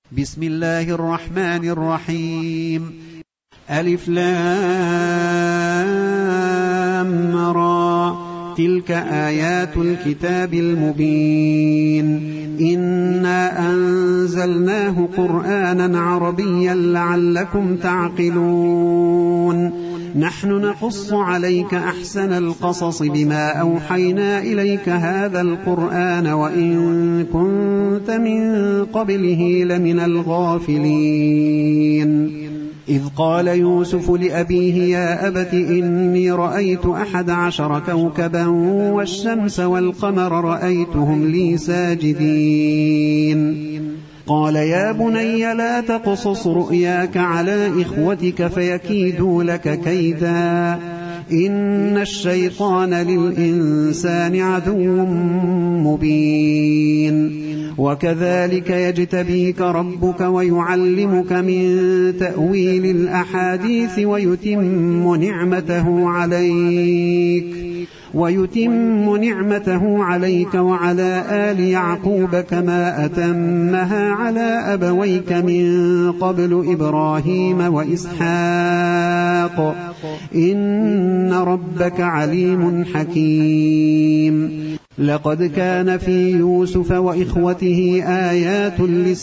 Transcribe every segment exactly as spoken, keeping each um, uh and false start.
بسم الله الرحمن الرحيم. ألف لام را، تلك آيات الكتاب المبين. إنا أنزلناه قرآنا عربيا لعلكم تعقلون. نحن نقص عليك أحسن القصص بما أوحينا إليك هذا القرآن وإن كنت من قبله لمن الغافلين. إذ قال يوسف لأبيه يا أبت إني رأيت أحد عشر كوكبا والشمس والقمر رأيتهم لي ساجدين. قال يا بني لا تقصص رؤياك على إخوتك فيكيدوا لك كيدا، إن الشيطان للإنسان عدو مبين. وكذلك يجتبيك ربك ويعلمك من تأويل الأحاديث ويتم نعمته عليك ويتم نعمته عليك وعلى آل يعقوب كما أتمها على أبويك من قبل إبراهيم وإسحاق إن ربك عليم حكيم. لقد كان في يوسف وإخوته آيات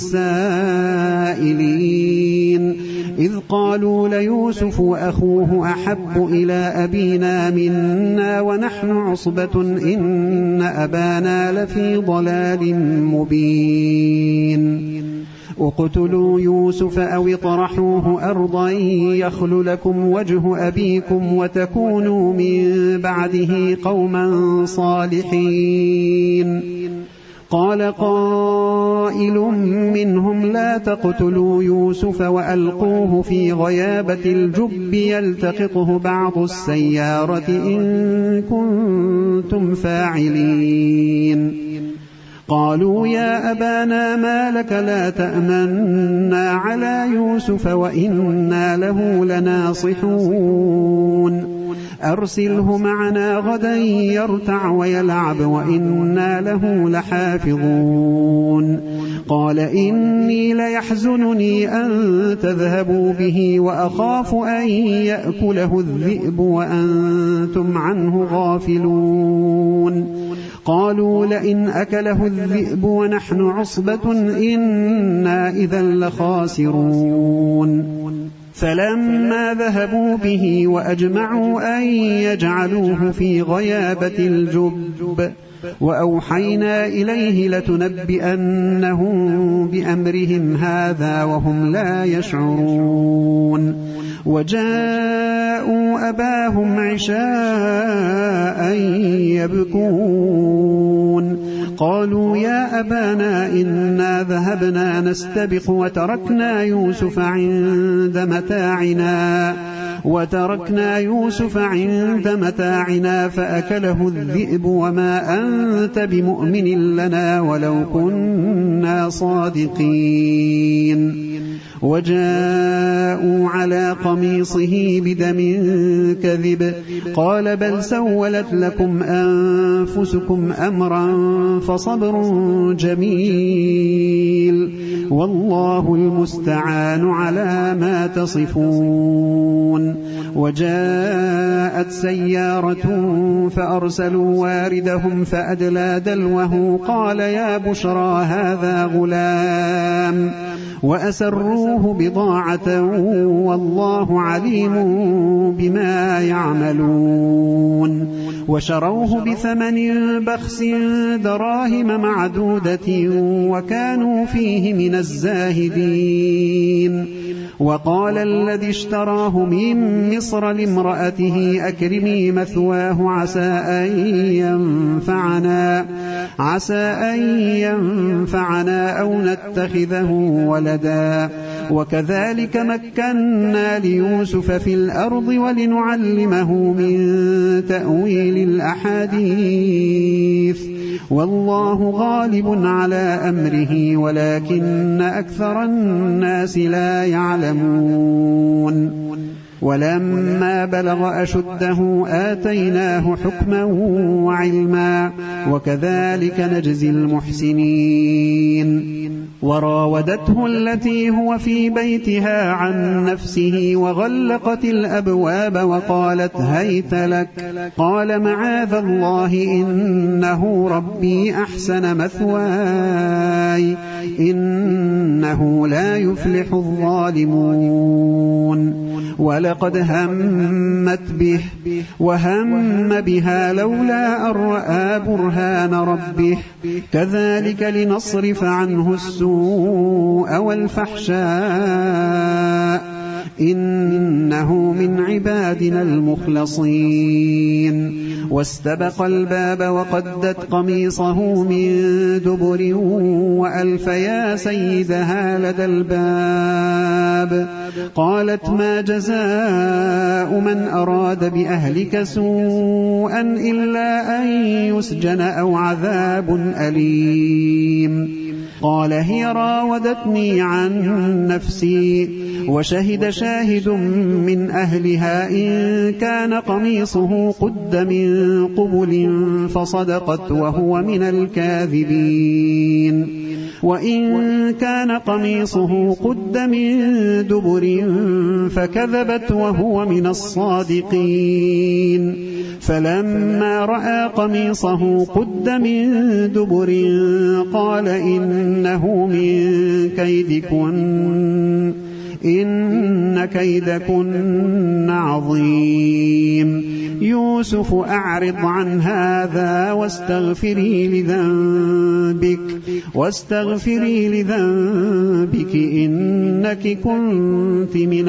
للسائلين، إذ قالوا ليوسف وأخوه أحب إلى أبينا منا ونحن عصبة إن أبانا لفي ضلال مبين. اقتلوا يوسف أو اطرحوه أرضا يخل لكم وجه أبيكم وتكونوا من بعده قوما صالحين. قال قائل منهم لا تقتلوا يوسف وألقوه في غيابة الجب يلتقطه بعض السيارة إن كنتم فاعلين. قالوا يا أبانا ما لك لا تأمنا على يوسف وإنا له لناصحون. أرسله معنا غدا يرتع ويلعب وإنا له لحافظون. قال إني ليحزنني أن تذهبوا به وأخاف أن يأكله الذئب وأنتم عنه غافلون. قالوا لئن أكله الذئب ونحن عصبة إنا إذا لخاسرون. فلما ذهبوا به وأجمعوا أن يجعلوه في غيابة الجب وأوحينا إليه لتنبئنهم بأمرهم هذا وهم لا يشعرون. وجاءوا أباهم عشاء يبكون. قالوا يا أبانا إنا ذهبنا نستبق وتركنا يوسف عند متاعنا وتركنا يوسف عند متاعنا فأكله الذئب وما أنت بمؤمن لنا ولو كنا صادقين. وجاءوا على قميصه بدم كذب قال بل سولت لكم أنفسكم أمرا فصبر جميل والله المستعان على ما تصفون. وجاءت سيارة فأرسلوا واردهم فأدلى دلوه قال يا بشرى هذا غلام وأسروه بضاعة والله عليم بما يعملون. وشروه بثمن بخس دراهم معدودة وكانوا فيه من الزاهدين. وقال الذي اشتراه من مصر لامرأته أكرمي مثواه عسى أن ينفعنا عسى أن ينفعنا أو نتخذه ولدا. وكذلك مكنا ليوسف في الأرض ولنعلمه من تأويل الأحاديث والله غالب على أمره ولكن أكثر الناس لا يعلمون. ولما بلغ أشده آتيناه حكما وعلما وكذلك نجزي المحسنين. وراودته التي هو في بيتها عن نفسه وغلقت الأبواب وقالت هيت لك قال معاذ الله إنه ربي أحسن مثواي إنه لا يفلح الظالمون. ولقد همت به وهم بها لولا أن رأى برهان ربه كذلك لنصرف عنه السوء والفحشاء إنه من عبادنا المخلصين. واستبق الباب وقدت قميصه من دبر وألف يا سيدها لدى الباب قالت ما جزاء من أراد بأهلك سوءا إلا أن يسجن أو عذاب أليم. قال هي راودتني عن نفسي وشهد شاهد من أهلها إن كان قميصه قد من قبل فصدقت وهو من الكاذبين وإن كان قميصه قد من دبر فكذبت وهو من الصادقين. فلما رأى قميصه قد من دبر قال إنه من كيدكن إن كيدكن عظيم. يوسف أعرض عن هذا واستغفري لذنبك واستغفري لذنبك إنك كنت من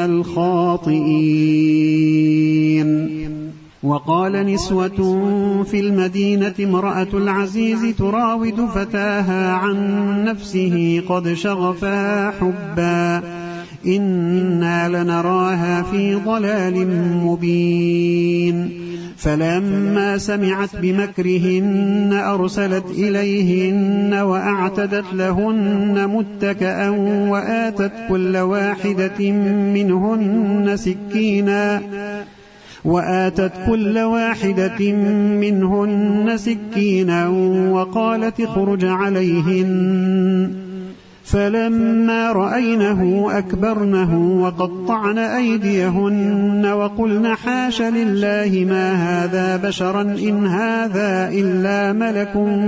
الخاطئين. وقال نسوة في المدينة امرأة العزيز تراود فتاها عن نفسه قد شغفا حبا إنا لنراها في ضلال مبين. فلما سمعت بمكرهن أرسلت إليهن وأعتدت لهن متكئا وآتت كل واحدة منهن سكينا وآتت كل واحدة منهن سكينا وقالت اخرج عليهن. فلما رأينه أكبرنه وقطعن أيديهن وقلن حاش لله ما هذا بشرا إن هذا إلا ملك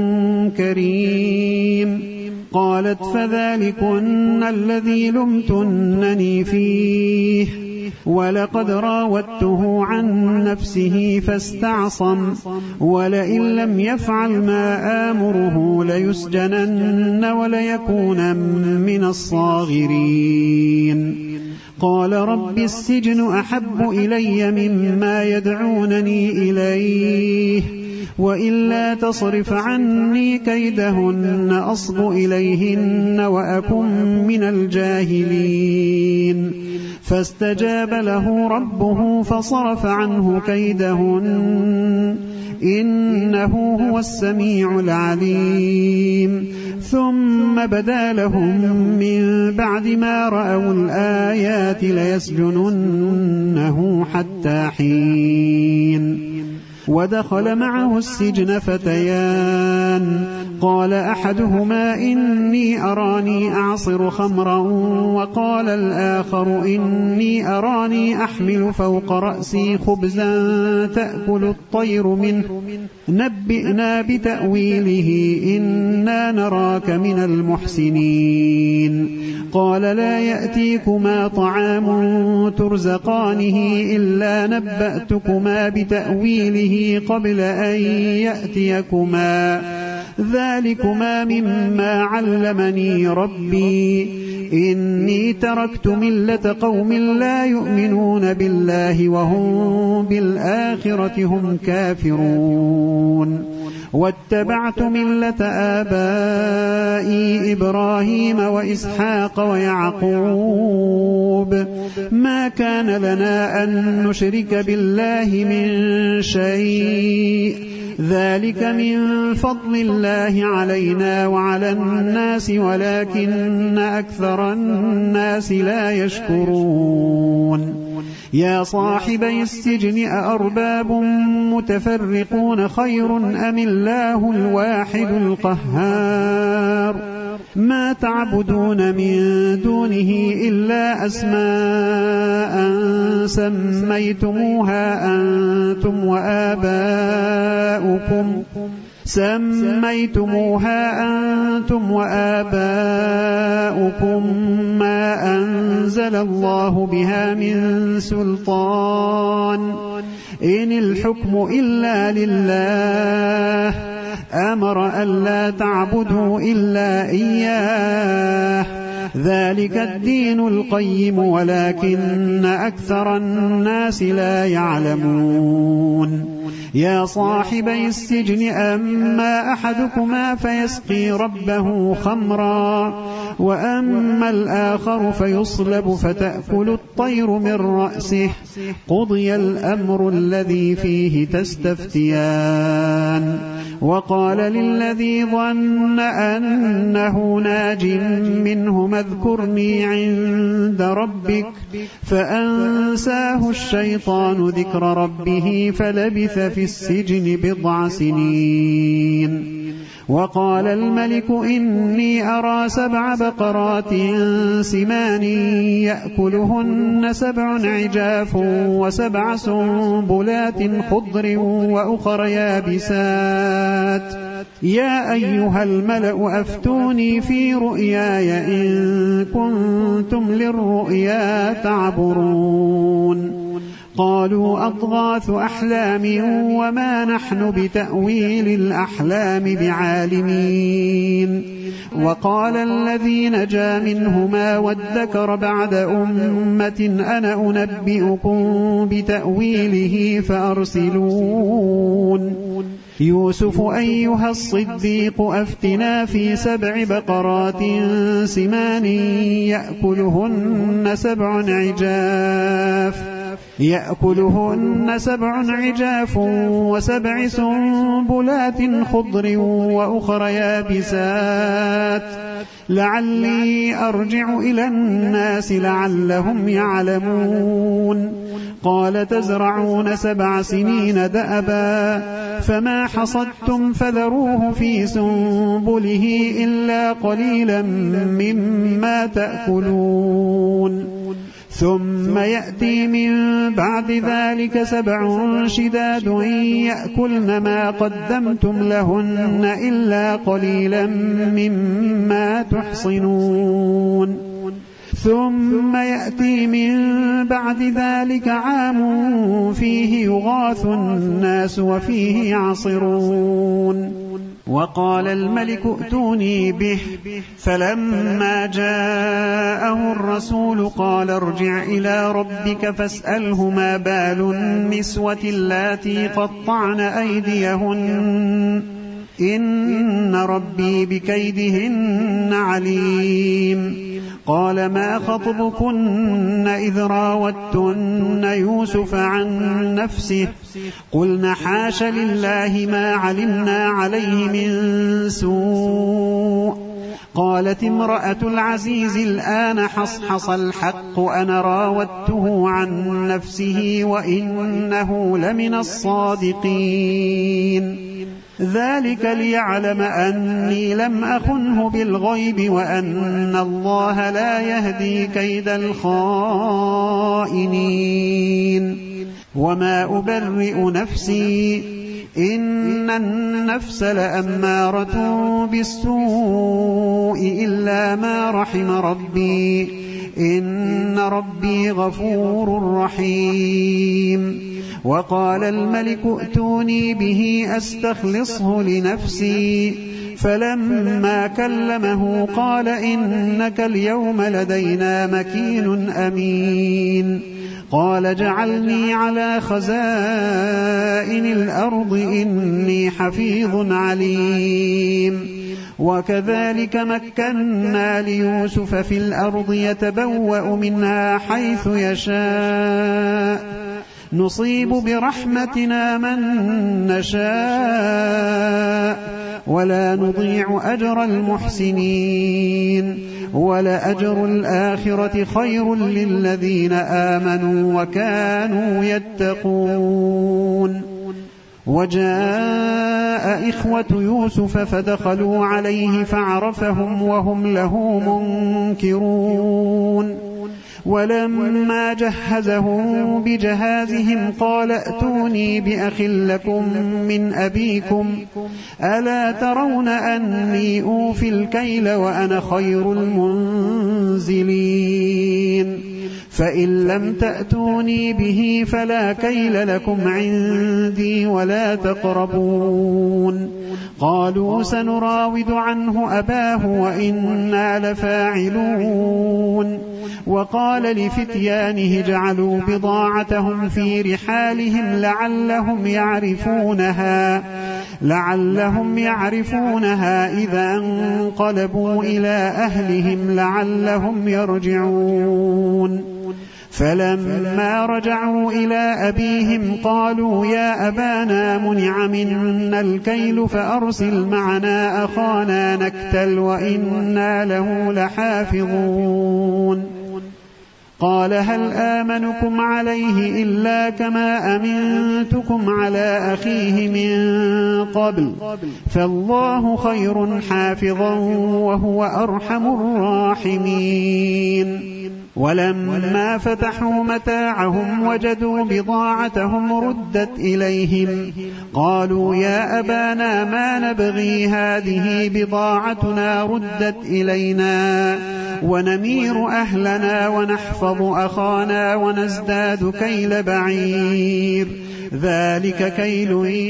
كريم. قالت فذلكن الذي لمتنني فيه ولقد راودته عن نفسه فاستعصم ولئن لم يفعل ما آمره ليسجنن وليكون من الصاغرين. قال رب السجن أحب إلي مما يدعونني إليه وإلا تصرف عني كيدهن أصب إليهن وأكن من الجاهلين. فاستجاب له ربه فصرف عنه كيدهن إنه هو السميع العليم. ثم بدا لهم من بعد ما رأوا الآيات ليسجننه حتى حين. ودخل معه السجن فتيان قال أحدهما إني أراني أعصر خمرا وقال الآخر إني أراني أحمل فوق رأسي خبزا تأكل الطير منه نبئنا بتأويله إنا نراك من المحسنين. قال لا يأتيكما طعام ترزقانه إلا نبأتكما بتأويله قبل أن يأتيكما ذلكما مما علمني ربي إني تركت ملة قوم لا يؤمنون بالله وهم بالآخرة هم كافرون. واتبعت ملة آبائي إبراهيم وإسحاق ويعقوب ما كان لنا أن نشرك بالله من شيء ذلك من فضل الله علينا وعلى الناس ولكن أكثر الناس لا يشكرون يا صاحبي السجن أأرباب متفرقون خير أم الله الواحد القهار ما تعبدون من دونه إلا أسماء سميتموها أنتم وآباؤكم سميتموها أنتم وآباؤكم ما أنزل الله بها من سلطان إن الحكم إلا لله أمر ألا تعبدوا إلا إياه ذلك الدين القيم ولكن أكثر الناس لا يعلمون يا صاحبي السجن أما أحدكما فيسقي ربه خمرا وأما الآخر فيصلب فتأكل الطير من رأسه قضي الأمر الذي فيه تستفتيان وقال للذي ظن أنه ناج منه اذكرني عند ربك فأنساه الشيطان ذكر ربه فلبث في السجن بضع سنين وقال الملك إني أرى سبع بقرات سمان يأكلهن سبع عجاف وسبع سنبلات خضر وأخر يابسات يا أيها الملأ أفتوني في رؤياي إن كنتم للرؤيا تعبرون قالوا أضغاث أحلام وما نحن بتأويل الأحلام بعالمين وقال الذي نجا منهما وادكر بعد أمة أنا أنبئكم بتأويله فأرسلون يوسف أيها الصديق أفتنا في سبع بقرات سمان يأكلهن سبع عجاف يأكلهن سبع عجاف وسبع سنبلات خضر وأخر يابسات لعلي أرجع إلى الناس لعلهم يعلمون قال تزرعون سبع سنين دأبا فما حصدتم فذروه في سنبله إلا قليلا مما تأكلون ثم يأتي من بعد ذلك سبع شداد يأكلن ما قدمتم لهن إلا قليلا مما تحصنون ثم يأتي من بعد ذلك عام فيه يغاث الناس وفيه يعصرون وقال الملك ائتوني به فلما جاءه الرسول قال ارجع إلى ربك فاسأله ما بال النسوة اللاتي قطعن أيديهن إن ربي بكيدهن عليم قال ما خطبكن إذ راوتن يوسف عن نفسه قلن حاش لله ما علمنا عليه من سوء قالت امرأة العزيز الآن حصحص الحق أنا راودته عن نفسه وإنه لمن الصادقين ذلك ليعلم أني لم أخنه بالغيب وأن الله لا يهدي كيد الخائنين وما أبرئ نفسي إن النفس لأمارة بالسوء إلا ما رحم ربي إن ربي غفور رحيم وقال الملك ائتوني به أستخلصه لنفسي فلما كلمه قال إنك اليوم لدينا مكين أمين قال جعلني على خزائن الأرض إني حفيظ عليم وكذلك مكنا ليوسف في الأرض يتبوأ منها حيث يشاء نصيب برحمتنا من نشاء ولا نضيع أجر المحسنين ولأجر الآخرة خير للذين آمنوا وكانوا يتقون. وجاء إخوة يوسف فدخلوا عليه فعرفهم وهم له منكرون. ولما جهزهم بجهازهم قال ائتوني بأخ لكم من أبيكم ألا ترون أني أوفي الكيل وأنا خير المنزلين فإن لم تأتوني به فلا كيل لكم عندي ولا تقربون. قالوا سنراود عنه أباه وإنا لفاعلون. وقال لفتيانه اجعلوا بضاعتهم في رحالهم لعلهم يعرفونها لعلهم يعرفونها إذا انقلبوا إلى أهلهم لعلهم يرجعون. فلما رجعوا إلى أبيهم قالوا يا أبانا منع منا الكيل فأرسل معنا أخانا نكتل وإنا له لحافظون. قال هل آمنكم عليه إلا كما أمنتكم على أخيه من قبل فالله خير حافظا وهو أرحم الراحمين. ولما فتحوا متاعهم وجدوا بضاعتهم ردت إليهم قالوا يا أبانا ما نبغي هذه بضاعتنا ردت إلينا ونمير أهلنا ونحفظ أخانا ونزداد كيل بعير ذلك كيل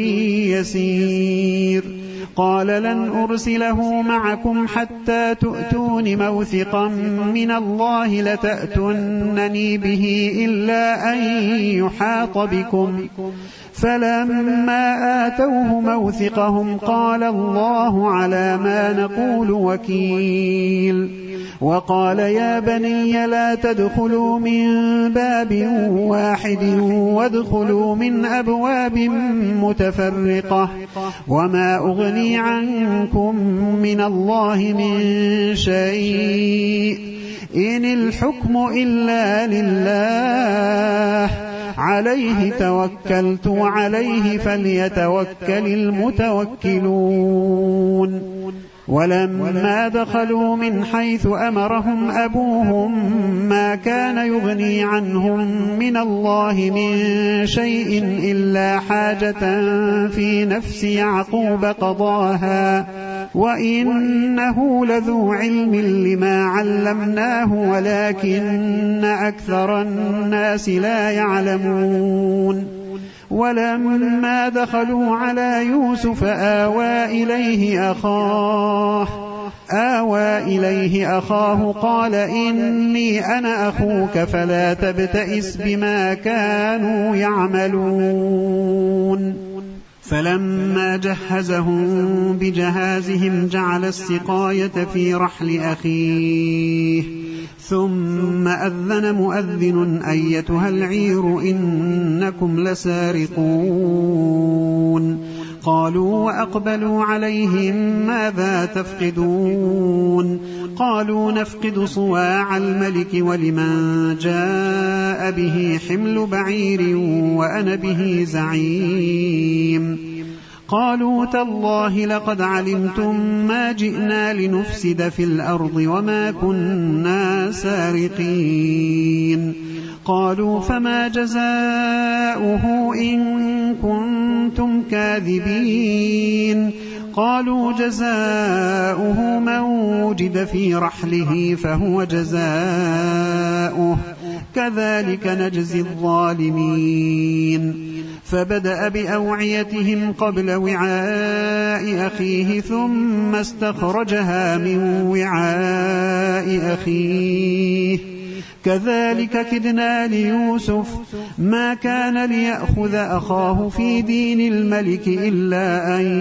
يسير. قال لن أرسله معكم حتى تؤتون موثقا من الله لتأتونني به إلا أن يحاط بكم. فلما آتوه موثقهم قال الله على ما نقول وكيل. وقال يا بني لا تدخلوا من باب واحد وادخلوا من أبواب متفرقة وما أغني عنكم من الله من شيء إن الحكم إلا لله عليه توكلت وعليه فليتوكل المتوكلون. ولما دخلوا من حيث أمرهم أبوهم ما كان يغني عنهم من الله من شيء إلا حاجة في نفس يعقوب قضاها وإنه لذو علم لما علمناه ولكن أكثر الناس لا يعلمون. ولما دخلوا على يوسف آوى إليه أخاه آوى إليه أخاه قال إني أنا أخوك فلا تبتئس بما كانوا يعملون. فلما جهزهم بجهازهم جعل السقاية في رحل أخيه ثم أذن مؤذن أيتها العير إنكم لسارقون. قالوا وأقبلوا عليهم ماذا تفقدون؟ قالوا نفقد صواع الملك ولمن جاء به حمل بعير وأنا به زعيم. قالوا تالله لقد علمتم ما جئنا لنفسد في الأرض وما كنا سارقين. قالوا فما جزاؤه إن كنتم كاذبين؟ قالوا جزاؤه من وجد في رحله فهو جزاؤه كذلك نجزي الظالمين. فبدأ بأوعيتهم قبل وعاء أخيه ثم استخرجها من وعاء أخيه كذلك كدنا ليوسف ما كان ليأخذ أخاه في دين الملك إلا أن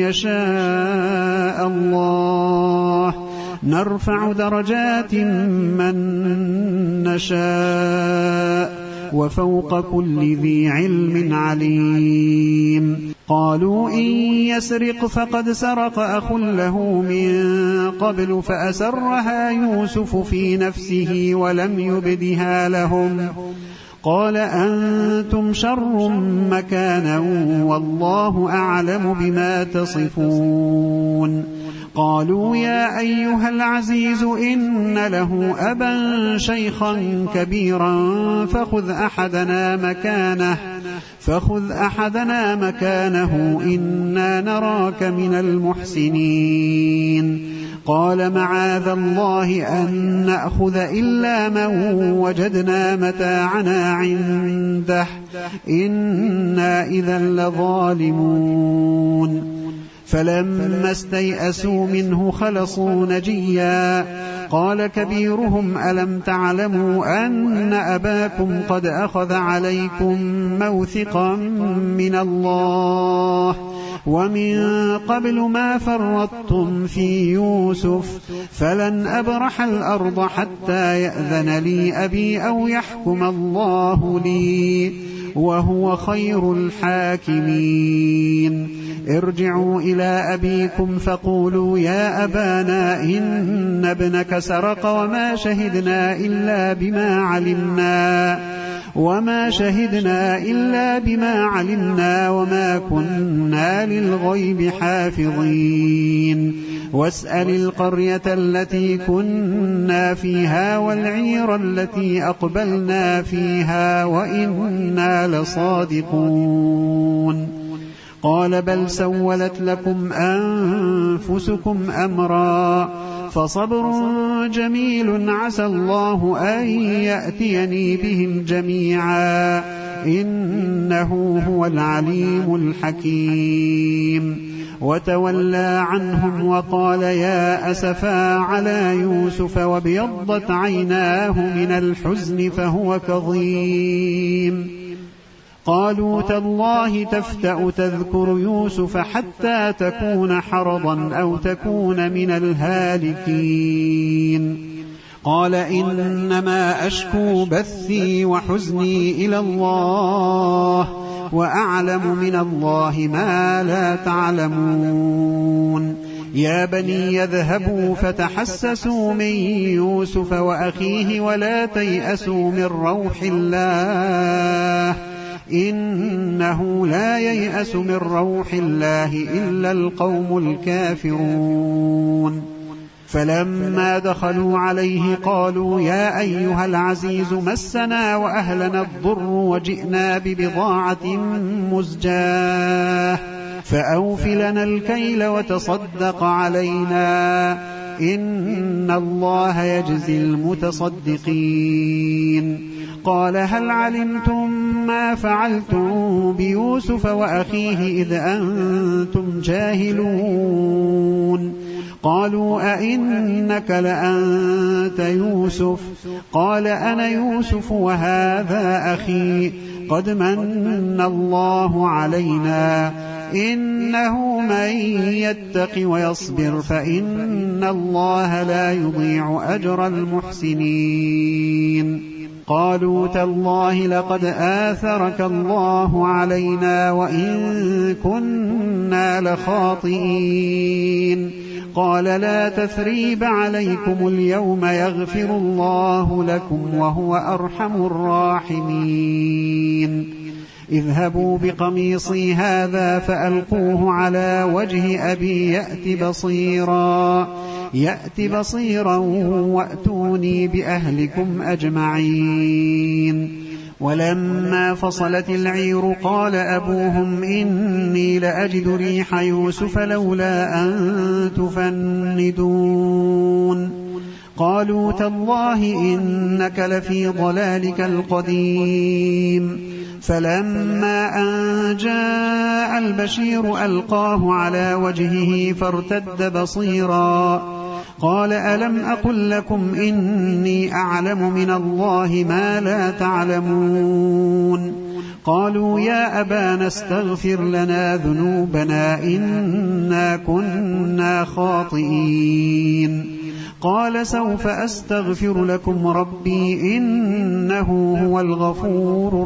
يشاء الله نرفع درجات من نشاء وفوق كل ذي علم عليم. قالوا إن يسرق فقد سرق أخ له من قبل فأسرها يوسف في نفسه ولم يبدها لهم قال أنتم شر مكانا والله أعلم بما تصفون. قالوا يا أيها العزيز إن له أبا شيخا كبيرا فخذ أحدنا مكانه فخذ أحدنا مكانه إنا نراك من المحسنين. قال معاذ الله أن نأخذ إلا من وجدنا متاعنا عنده إنا إذا لظالمون. فلما استيئسوا منه خلصوا نجيا. قال كبيرهم ألم تعلموا أن أباكم قد أخذ عليكم موثقا من الله ومن قبل ما فرطتم في يوسف فلن أبرح الأرض حتى يأذن لي أبي أو يحكم الله لي وهو خير الحاكمين. ارجعوا إلى أبيكم فقولوا يا أبانا إن ابنك سرق وما شهدنا إلا بما علمنا وما شهدنا إلا بما علمنا وما كنا للغيب حافظين. واسأل القرية التي كنا فيها والعير التي أقبلنا فيها وإنا لصادقون. قال بل سولت لكم أنفسكم أمرا فصبر جميل عسى الله أن يأتيني بهم جميعا إنه هو العليم الحكيم. وتولى عنهم وقال يا أسفا على يوسف وابيضت عيناه من الحزن فهو كظيم. قالوا تالله تفتأ تذكر يوسف حتى تكون حرضا أو تكون من الهالكين. قال إنما أشكو بثي وحزني إلى الله وأعلم من الله ما لا تعلمون. يا بني يذهبوا فتحسسوا من يوسف وأخيه ولا تيأسوا من روح الله إنه لا ييأس من روح الله إلا القوم الكافرون. فلما دخلوا عليه قالوا يا أيها العزيز مسنا وأهلنا الضر وجئنا ببضاعة مزجاة فأوف لنا الكيل وتصدق علينا إن الله يجزي المتصدقين. قال هل علمتم ما فعلتم بيوسف وأخيه إذ أنتم جاهلون؟ قالوا أئنك لأنت يوسف؟ قال أنا يوسف وهذا أخي قد من الله علينا إنه من يتق ويصبر فإن الله لا يضيع أجر المحسنين. قالوا تالله لقد آثرك الله علينا وإن كنا لخاطئين. قال لا تثريب عليكم اليوم يغفر الله لكم وهو أرحم الراحمين. اذهبوا بقميصي هذا فألقوه على وجه أبي يأت بصيرا يأت بصيرا وأتوني بأهلكم أجمعين. ولما فصلت العير قال أبوهم إني لأجد ريح يوسف لولا أن تفندون. قالوا تالله إنك لفي ضلالك القديم. فلما أن جاء البشير ألقاه على وجهه فارتد بصيرا قال ألم أقل لكم إني أعلم من الله ما لا تعلمون؟ قالوا يا أبانا استغفر لنا ذنوبنا إنا كنا خاطئين. قال سوف أستغفر لكم ربي إنه هو الغفور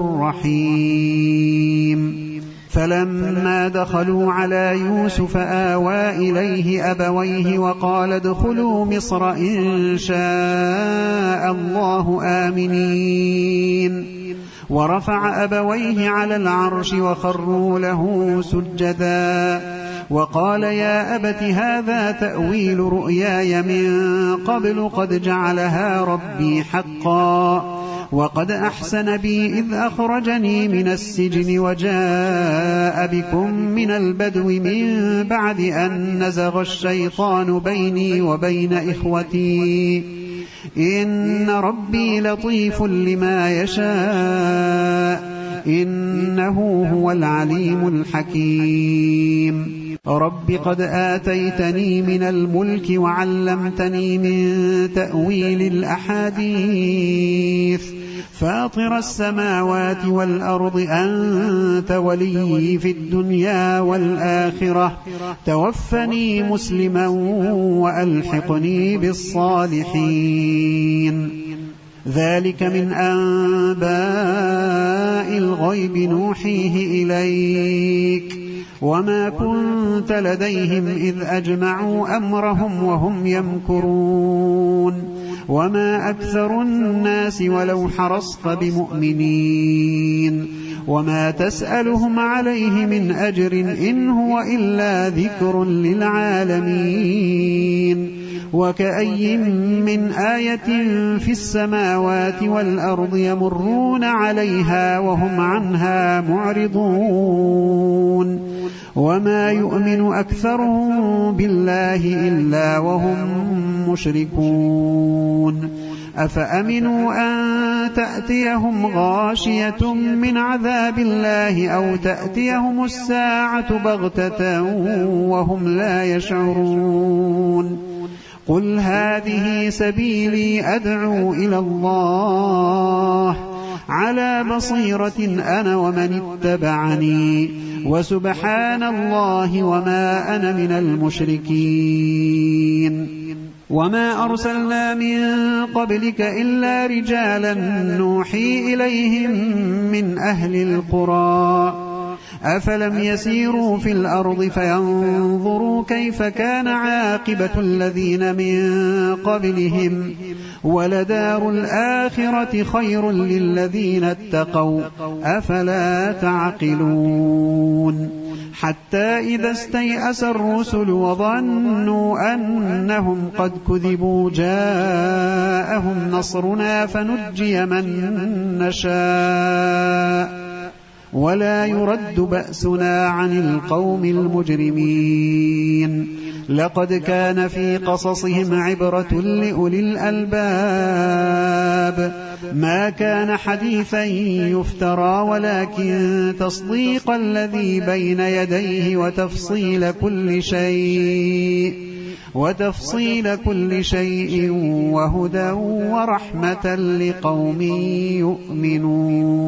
الرحيم. فلما دخلوا على يوسف آوى إليه أبويه وقال ادخلوا مصر إن شاء الله آمنين. ورفع أبويه على العرش وخروا له سجدا وقال يا أبت هذا تأويل رؤياي من قبل قد جعلها ربي حقا وقد أحسن بي إذ أخرجني من السجن وجاء بكم من البدو من بعد أن نزغ الشيطان بيني وبين إخوتي إن ربي لطيف لما يشاء إنه هو العليم الحكيم. رب قد آتيتني من الملك وعلمتني من تأويل الأحاديث فاطر السماوات والأرض أنت ولي في الدنيا والآخرة توفني مسلما وألحقني بالصالحين. ذلك من أنباء الغيب نوحيه إليك وما كنت لديهم إذ أجمعوا أمرهم وهم يمكرون وما أكثر الناس ولو حرصت بمؤمنين وما تسألهم عليه من أجر إن هو إلا ذكر للعالمين. وكأي من آية في السماوات والأرض يمرون عليها وهم عنها معرضون وما يؤمن أكثرهم بالله إلا وهم مشركون. أفأمنوا أن تأتيهم غاشية من عذاب الله أو تأتيهم الساعة بغتة وهم لا يشعرون. قل هذه سبيلي أدعو إلى الله على بصيرة أنا ومن اتبعني وسبحان الله وما أنا من المشركين. وما أرسلنا من قبلك إلا رجالا نوحي إليهم من أهل القرى أفلم يسيروا في الأرض فينظروا كيف كان عاقبة الذين من قبلهم ولدار الآخرة خير للذين اتقوا أفلا تعقلون. حتى إذا استيأس الرسل وظنوا أنهم قد كذبوا جاءهم نصرنا فنجي من نشاء ولا يرد بأسنا عن القوم المجرمين. لقد كان في قصصهم عبرة لأولي الألباب ما كان حديثا يفترى ولكن تصديق الذي بين يديه وتفصيل كل شيء وتفصيل كل شيء وهدى ورحمة لقوم يؤمنون.